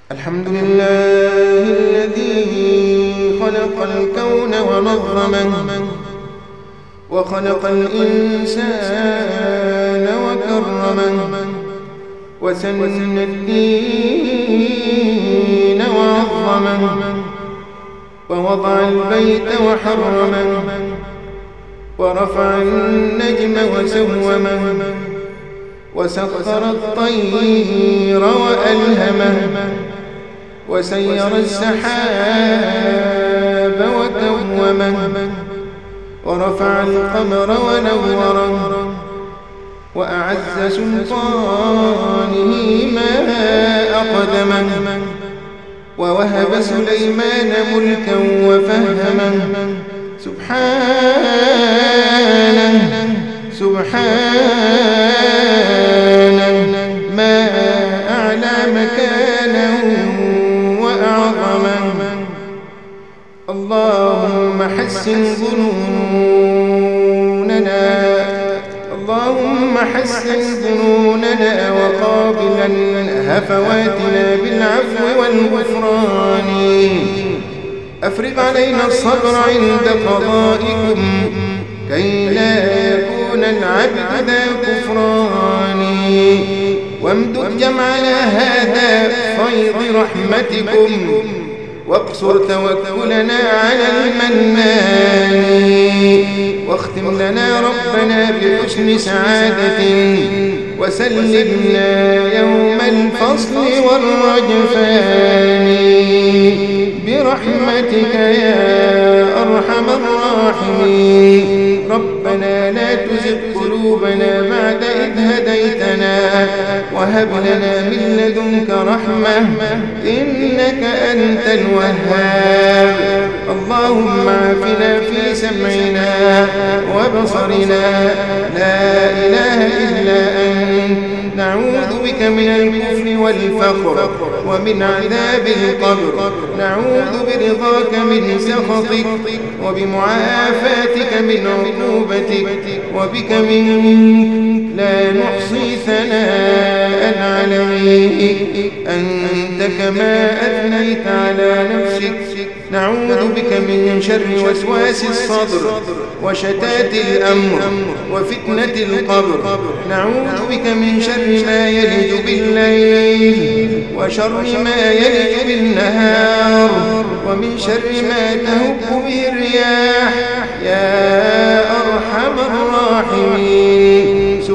الحمد لله الذي خلق الكون ونظمه وخلق الإنسان وكرمه وسن الدين وعظمه ووضع البيت وحرمه ورفع النجم وسومه وسخر الطير وألهمه وسير السحاب وكومه ورفع القمر ونوره وأعز سلطانه ما أقدمه ووهب سليمان ملكا وفهمه سبحانه ما أعلى مكانه وأعظمه. اللهم حسن ظنوننا وقابلا هفواتنا بالعفو والغفران. أفرغ علينا الصبر عند قضائكم كي لا يكون العبد ذا كفران. وامدد جمعنا هذا فيض رحمتكم واقصر توكلنا على المنان. واختم لنا ربنا بحسن سعادة وسلمنا يوم الفصل والرجفان برحمتك يا أرحم الراحمين. ربنا لا تزغ قلوبنا بعد إذ هديتنا وهب لنا من لدنك رحمة إنك أنت الوهاب. اللهم عافنا في سمعنا وبصرنا لا إله إلا أنت. نعوذ بك من الكفر والفقر ومن عذاب القبر. نعوذ برضاك من سخطك وبمعافاتك من عقوبتك وبك منك لا نحصي ثناء عليك أنت كما أثنيت على نفسك. نعوذ بك من شر وسواس الصدر وشتات الأمر وفتنة القبر. نعوذ بك من شر ما يلج بالليل وشر ما يلج بالنهار ومن شر ما تهب به الرياح يا أرحم الراحمين.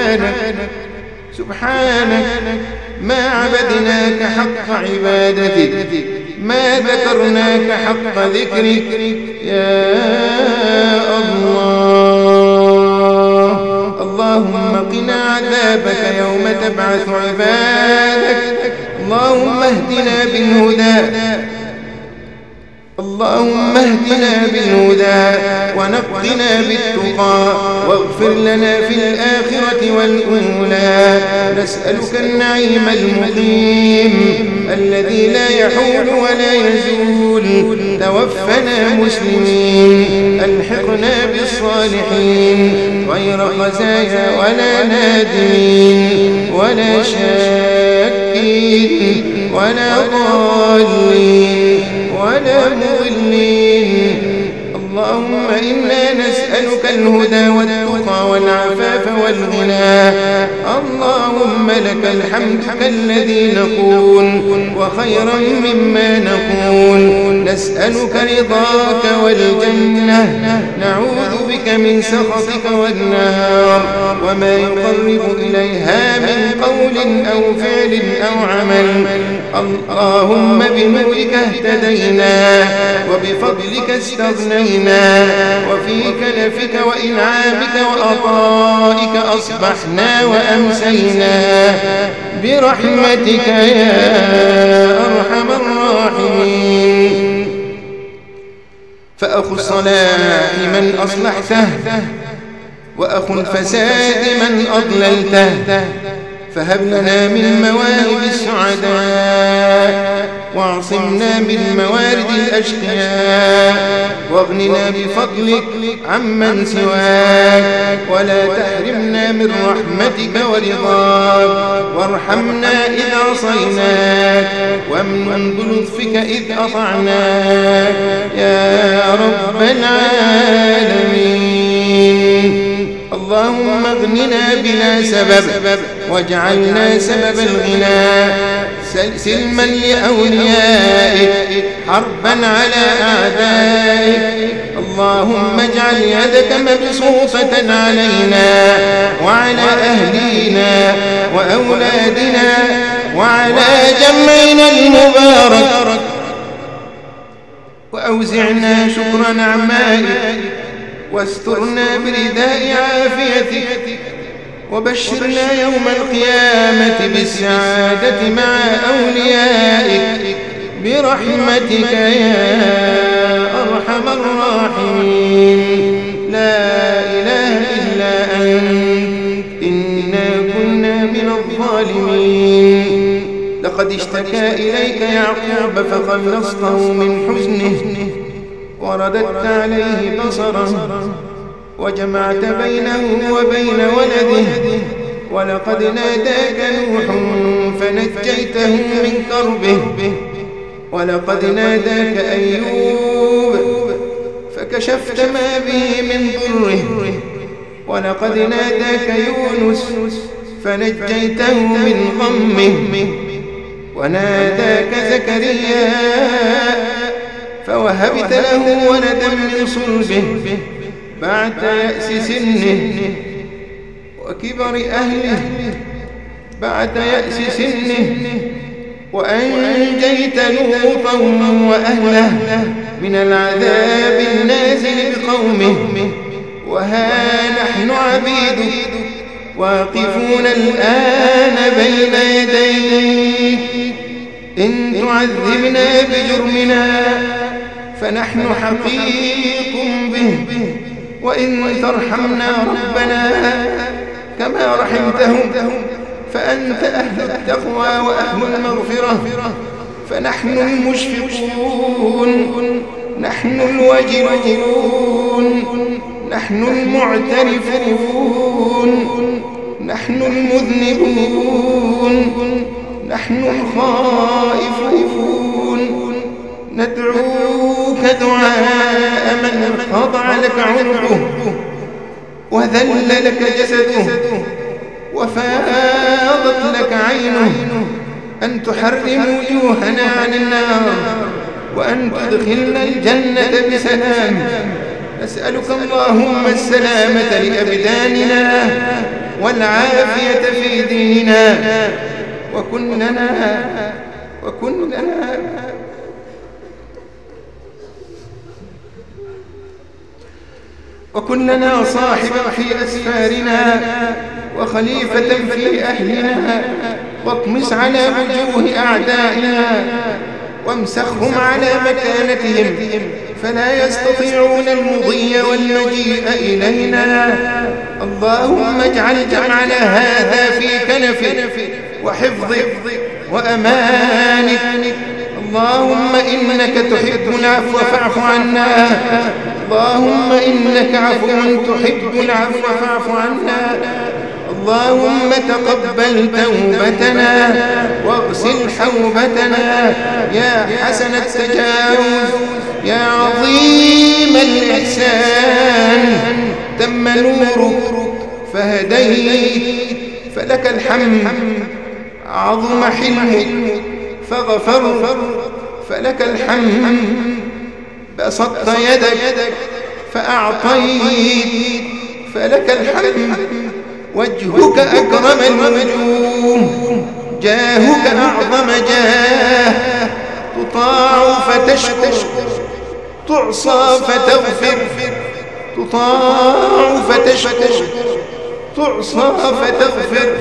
سبحانك ما عبدناك حق عبادتك ما ذكرناك حق ذكرك يا الله. اللهم قنا عذابك يوم تبعث عبادك. اللهم اهدنا بالهدى ونقنا بالتقى واغفر لنا في الآخرة والأولى. نسألك النعيم المقيم الذي لا يحول ولا يزول. توفنا مسلمين ألحقنا بالصالحين غير خزايا ولا نادمين ولا شاكين ولا ضالين ولا مضلين. اللهم إنا نسألك الهدى والتقى والعفاف والغنى. اللهم لك الحمد كالذي نقول وخيرا مما نقول. نسألك رضاك والجنة نعوذ بك من سخطك والنار وما يقرب إليها من قول أو فعل أو عمل. اللهم بنورك اهتدينا وبفضلك استغنينا وفي كنفك وإنعامك وعطائك أصبحنا وأمسينا برحمتك يا أرحم الراحمين. فأخو الصلاح من أصلحته وأخو الفساد من أضللته. فهب لنا من مواهب السعداء واعصمنا من موارد الأشقياء واغننا بفضلك عمن سواك ولا تحرمنا من رحمتك ورضاك. وارحمنا إذا عصيناك عصيناك وامن بلطفك إذ أطعناك يا رب العالمين. اللهم اغننا بلا سبب واجعلنا سبب الغنى، سلما لأوليائك حربا على أعدائك. اللهم اجعل يدك مبسوطة علينا وعلى أهلينا وأولادنا وعلى جمعنا المبارك، وأوزعنا شكر نعمائك واسترنا برداء عافيتك، وبشرنا يوم القيامة بالسعادة مع أوليائك برحمتك يا أرحم الراحمين. لا إله إلا أنت إنا كنا من الظالمين. لقد اشتكى إليك يعقوب فخلصته من حزنه ورددت عليه بصره وجمعت بينه وبين ولده. ولقد ناداك نوح فنجيته من كربه، ولقد ناداك أيوب فكشفت ما به من ضره، ولقد ناداك يونس فنجيته من غمه، وناداك زكريا فوهبت له ولدا من صلبه بعد يأس سنه وكبر أهله بعد يأس سنه، وأنجيت لوطا وأهله من العذاب النازل بقومه. وها نحن عبيدك واقفون الآن بين يديك، إن تعذبنا بجرمنا فنحن حقيق به، وإن ترحمنا ربنا كما رحمتهم فأنت أهل التقوى وأهل المغفرة. فنحن المشفقون، نحن الوجلون، نحن المعترفون، نحن المذنبون، نحن الخائفون. ندعوك دعاء من خضع لك عنقه وذل لك جسده وفاضت لك عينه، أن تحرم وجوهنا عن النار وأن تدخلنا الجنة بسلام. نسألك اللهم السلامة لأبداننا والعافية في ديننا، وكن لنا صاحبا في أسفارنا وخليفة في أهلنا، واطمس على وجوه أعدائنا وامسخهم على مكانتهم فلا يستطيعون المضي والمجيء إلينا. اللهم اجعل جمعنا هذا في كنفك وحفظك وأمانك. اللهم إنك تحب العفو فاعف عنا، اللهم إنك عفو تحب العفو فاعف عنا. اللهم تقبل توبتنا واغسل حوبتنا يا حسن التجاوز يا عظيم الإحسان. تم نورك فهديت فلك الحمد، عظم حلمك فغفر فلك الحمد. بسطت يدك فأعطيت فلك الحمد. وجهك أكرم الوجوه، جاهك أعظم جاه. تطاع فتشكر، تعصى فتغفر، تطاع فتشكر، تعصى فتغفر.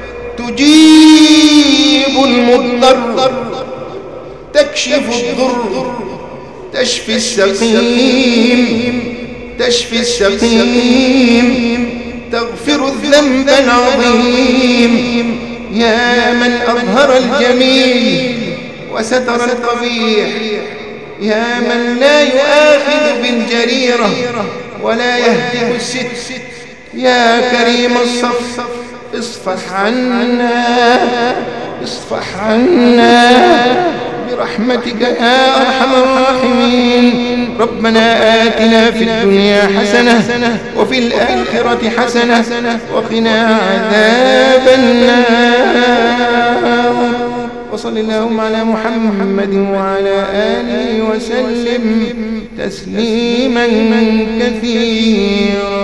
تجيب المضطر، تكشف الضر، تشفي السقيم، تشفي السقيم، تغفر الذنب العظيم. يا من أظهر الجميل وستر القبيح، يا من لا يؤاخذ بالجريرة ولا يهتك الست، يا كريم الصف اصفح عنا اصفح عنا برحمتك يا أرحم الراحمين. ربنا آتنا في الدنيا حسنة وفي الآخرة حسنة وقنا عذاب النار. وصل اللهم على محمد وعلى آله وسلم تسليما كثيرا.